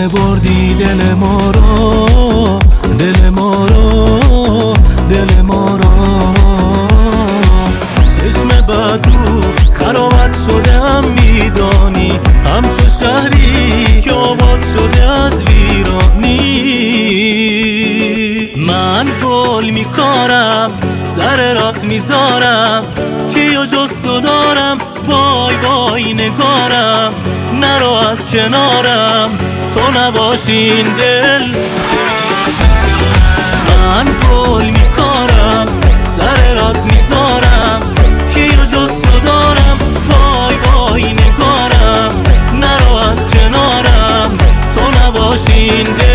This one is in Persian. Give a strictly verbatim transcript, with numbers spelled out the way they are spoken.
بردی دل ما رو، دل ما رو، دل ما رو. چشم بد رو خرابت شدم میدانی، همچو شهری که آباد شده از ویرانی. من گل میکارم سر رات میذارم، کیو جز تو دارم، وای وای نگارم. نرو از کنارم تو نباشین دل. من گل میکارم سر رات میذارم، کیو جز تو دارم، وای وای نگارم. نرو از کنارم تو نباشین دل.